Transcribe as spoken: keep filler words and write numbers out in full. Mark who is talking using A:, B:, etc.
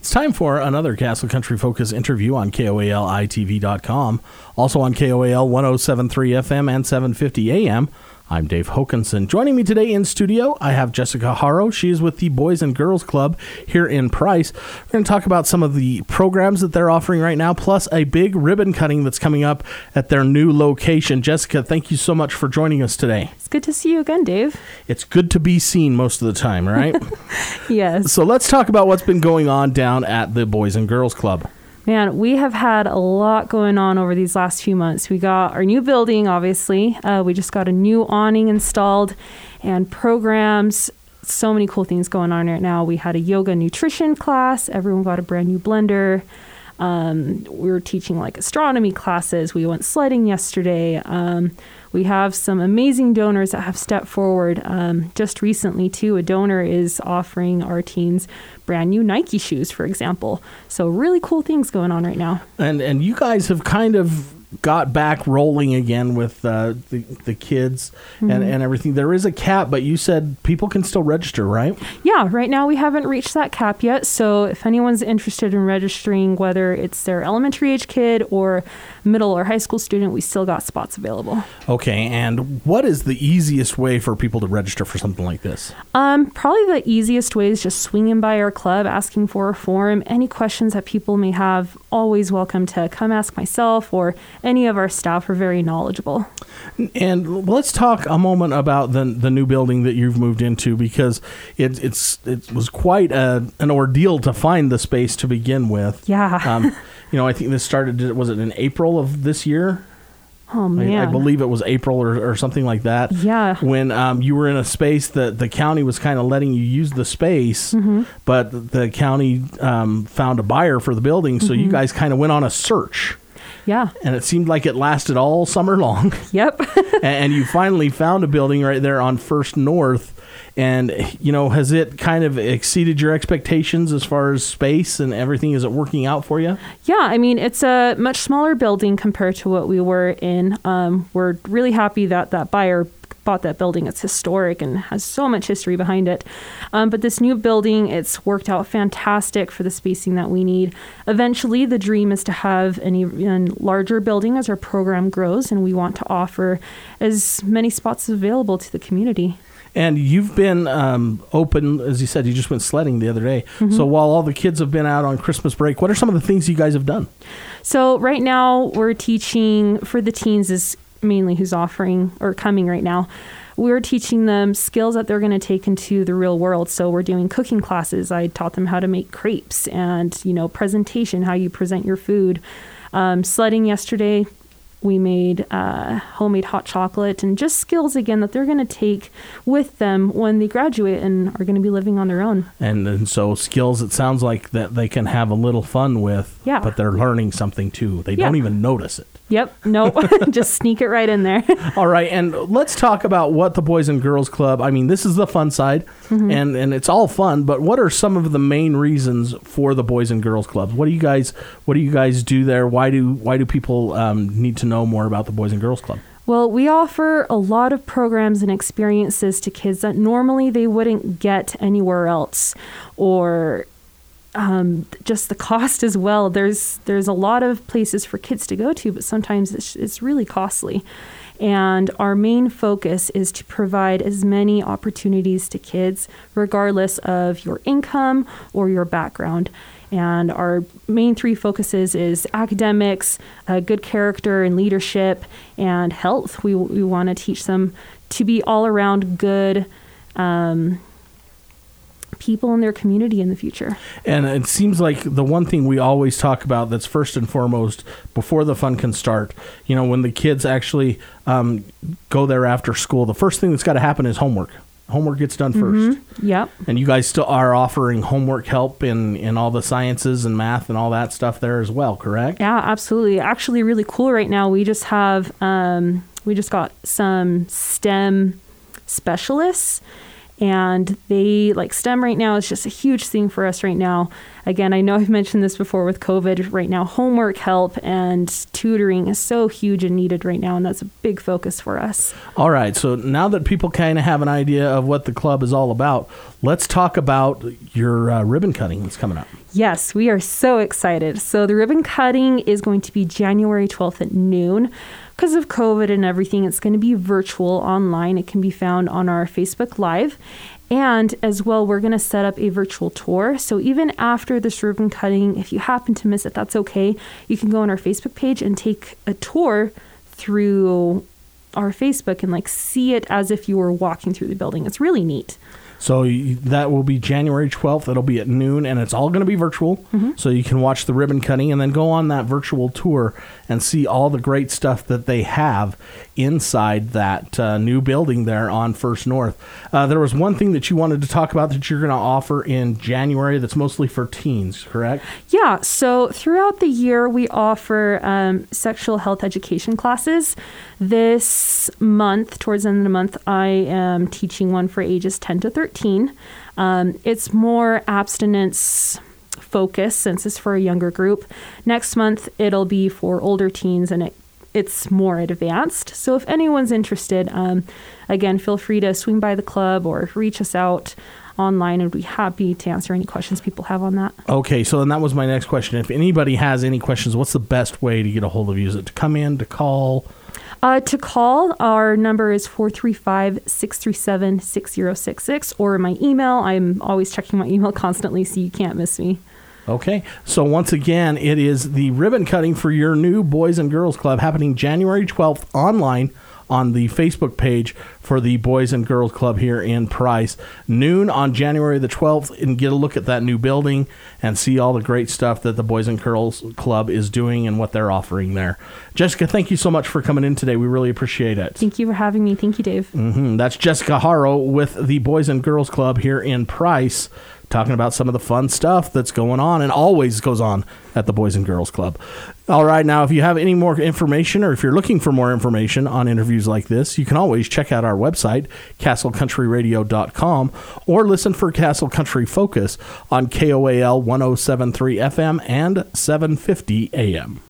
A: It's time for another Castle Country Focus interview on K O A L I T V dot com, also on K O A L one oh seven point three F M and seven fifty A M. I'm Dave Hokanson. Joining me today in studio, I have Jessica Haro. She is with the Boys and Girls Club here in Price. We're going to talk about some of the programs that they're offering right now, plus a big ribbon cutting that's coming up at their new location. Jessica, thank you so much for joining us today.
B: It's good to see you again, Dave.
A: It's good to be seen most of the time, right?
B: Yes.
A: So let's talk about what's been going on down at the Boys and Girls Club.
B: Man, we have had a lot going on over these last few months. We got our new building, obviously. Uh, we just got a new awning installed and programs. So many cool things going on right now. We had a yoga nutrition class. Everyone got a brand new blender. Um, we were teaching like astronomy classes. We went sledding yesterday. Um, we have some amazing donors that have stepped forward. Um, just recently, too, a donor is offering our teens brand new Nike shoes, for example. So really cool things going on right now.
A: And and you guys have kind of got back rolling again with uh, the, the kids mm-hmm. and, and everything. There is a cap, but you said people can still register, right?
B: Yeah, right now we haven't reached that cap yet. So if anyone's interested in registering, whether it's their elementary age kid or middle or high school student, we still got spots available.
A: Okay, and what is the easiest way for people to register for something like this?
B: Um, probably the easiest way is just swinging by our club, asking for a form. Any questions that people may have, always welcome to come ask myself or any of our staff. Are very knowledgeable.
A: And let's talk a moment about the the new building that you've moved into, because it it's it was quite a, an ordeal to find the space to begin with.
B: Yeah.
A: um, you know, I think this started, was it in April of this year?
B: Oh, man.
A: I, I believe it was April or, or something like that.
B: Yeah.
A: When um, you were in a space that the county was kind of letting you use the space, mm-hmm. but the county um, found a buyer for the building, so mm-hmm. you guys kind of went on a search.
B: Yeah.
A: And it seemed like it lasted all summer long.
B: Yep.
A: And you finally found a building right there on First North. And, you know, has it kind of exceeded your expectations as far as space and everything? Is it working out for you?
B: Yeah, I mean, it's a much smaller building compared to what we were in. Um, we're really happy that that buyer bought that building. It's historic and has so much history behind it. Um, but this new building, it's worked out fantastic for the spacing that we need. Eventually, the dream is to have an even larger building as our program grows, and we want to offer as many spots as available to the community.
A: And you've been um, open, as you said, you just went sledding the other day. Mm-hmm. So while all the kids have been out on Christmas break, what are some of the things you guys have done?
B: So right now we're teaching, for the teens is mainly who's offering or coming right now, we're teaching them skills that they're going to take into the real world. So we're doing cooking classes. I taught them how to make crepes and, you know, presentation, how you present your food. Um, sledding yesterday, we made uh, homemade hot chocolate, and just skills, again, that they're going to take with them when they graduate and are going to be living on their own. And,
A: and so skills, it sounds like that they can have a little fun with,
B: yeah.
A: but they're learning something too. They yeah. don't even notice it.
B: Yep. No, just sneak it right in there.
A: All right. And let's talk about what the Boys and Girls Club, I mean, this is the fun side, mm-hmm. and, and it's all fun, but what are some of the main reasons for the Boys and Girls Club? What do you guys, what do you guys do there? Why do, why do people um, need to know more about the Boys and Girls Club?
B: Well, we offer a lot of programs and experiences to kids that normally they wouldn't get anywhere else, or Um, just the cost as well. There's there's a lot of places for kids to go to, but sometimes it's, it's really costly. And our main focus is to provide as many opportunities to kids, regardless of your income or your background. And our main three focuses is academics, uh, good character and leadership, and health. We we want to teach them to be all around good um people in their community in the future.
A: And it seems like the one thing we always talk about that's first and foremost before the fun can start, you know, when the kids actually um, go there after school, the first thing that's got to happen is homework. Homework gets done first.
B: Mm-hmm. Yep.
A: And you guys still are offering homework help in, in all the sciences and math and all that stuff there as well, correct?
B: Yeah, absolutely. Actually, really cool right now. We just have, um, we just got some STEM specialists. And they, like STEM right now is just a huge thing for us right now. Again, I know I've mentioned this before with COVID. Right now, homework help and tutoring is so huge and needed right now, and that's a big focus for us.
A: All right, so now that people kind of have an idea of what the club is all about, let's talk about your uh, ribbon cutting that's coming up.
B: Yes, we are so excited. So the ribbon cutting is going to be January twelfth at noon. Because of COVID and everything, it's going to be virtual online. It can be found on our Facebook Live. And as well, we're going to set up a virtual tour. So even after this ribbon cutting, if you happen to miss it, that's okay. You can go on our Facebook page and take a tour through our Facebook and like see it as if you were walking through the building. It's really neat.
A: So that will be January twelfth. It'll be at noon, and it's all going to be virtual. Mm-hmm. So you can watch the ribbon cutting and then go on that virtual tour and see all the great stuff that they have inside that uh, new building there on First North. Uh, there was one thing that you wanted to talk about that you're going to offer in January that's mostly for teens, correct?
B: Yeah. So throughout the year, we offer um, sexual health education classes. This month, towards the end of the month, I am teaching one for ages ten to thirteen. Um, it's more abstinence focused since it's for a younger group. Next month, it'll be for older teens, and it, it's more advanced. So if anyone's interested, um, again, feel free to swing by the club or reach us out online, and we'd be happy to answer any questions people have on that.
A: Okay, so then that was my next question. If anybody has any questions, what's the best way to get a hold of you? Is it to come in, to call?
B: Uh, to call, our number is four three five, six three seven, six zero six six, or my email. I'm always checking my email constantly, so you can't miss me.
A: Okay, so once again, it is the ribbon cutting for your new Boys and Girls Club happening January twelfth online on the Facebook page for the Boys and Girls Club here in Price. Noon on January the twelfth, and get a look at that new building and see all the great stuff that the Boys and Girls Club is doing and what they're offering there. Jessica, thank you so much for coming in today. We really appreciate it.
B: Thank you for having me. Thank you, Dave.
A: Mm-hmm. That's Jessica Haro with the Boys and Girls Club here in Price, talking about some of the fun stuff that's going on and always goes on at the Boys and Girls Club. All right, now, if you have any more information or if you're looking for more information on interviews like this, you can always check out our website, castle country radio dot com, or listen for Castle Country Focus on K O A L one oh seven point three F M and seven fifty A M.